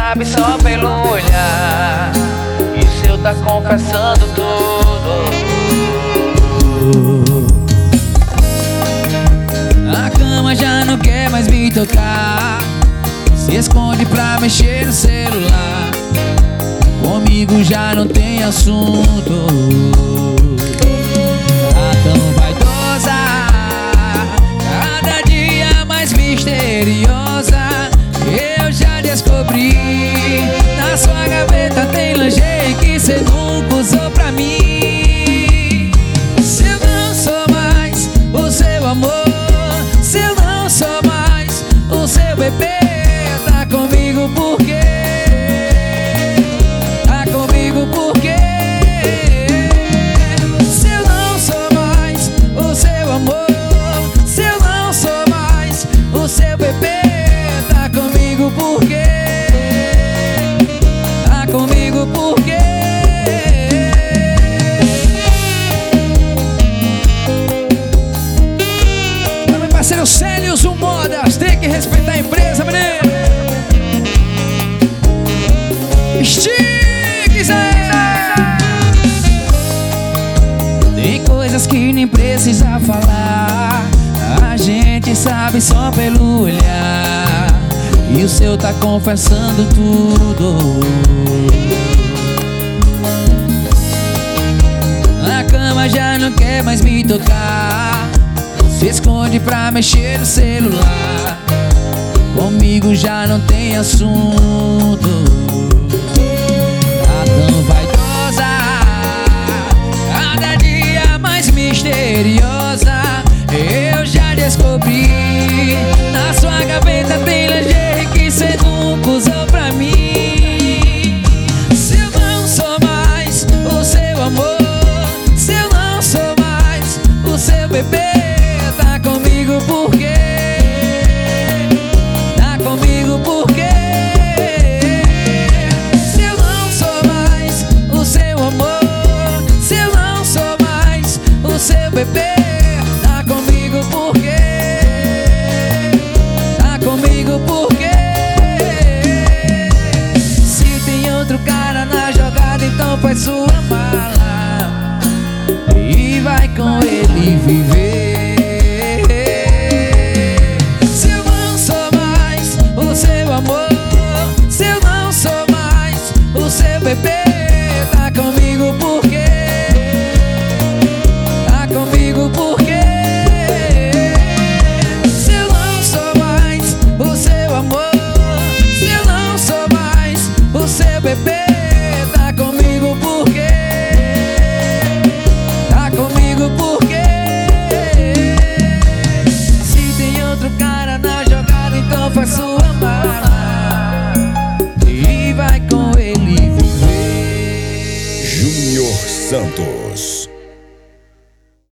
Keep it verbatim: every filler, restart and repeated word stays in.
sabe só pelo olhar, e o seu tá confessando tudo. A cama já não quer mais me tocar, se esconde pra mexer no celular. Comigo já não tem assunto. Tá tão vaidosa, cada dia mais misteriosa. Eu já descobri, na sua gaveta tem lingerie que cê nunca usou pra mim. Se eu não sou mais o seu amor, se eu não sou mais o seu bebê, tá comigo por quê? Tá comigo por quê? Se eu não sou mais o seu amor, se eu não sou mais o seu bebê, tá comigo por quê? Tá comigo por quê? Meu parceiro Célios, o Modas, tem que respeitar a empresa, menino. Estiques aí. Tem coisas que nem precisa falar, a gente sabe só pelo olhar, e o seu tá confessando tudo. A cama já não quer mais me tocar, se esconde pra mexer no celular. Comigo já não tem assunto. Tá tão vaidosa, cada dia mais misteriosa. Eu já descobri, na sua gaveta tem lingerie que cê nunca usou pra mim. Se eu não sou mais o seu amor, se eu não sou mais o seu bebê, tá comigo por quê? Tá comigo por quê? Se eu não sou mais o seu amor, se eu não sou mais o seu bebê, tá comigo por quê? Tá comigo por quê? Se tem outro cara na jogada, então faz sua mala e vai com ele viver. Se eu não sou mais o seu amor, se eu não sou mais o seu bebê, tá comigo por quê? Tá comigo por quê? Se eu não sou mais o seu amor, se eu não sou mais o seu bebê, tá comigo por quê? Tá comigo por quê? Se tem outro cara na jogada, então faz sua mala e vai com ele viver. Júnior Santos.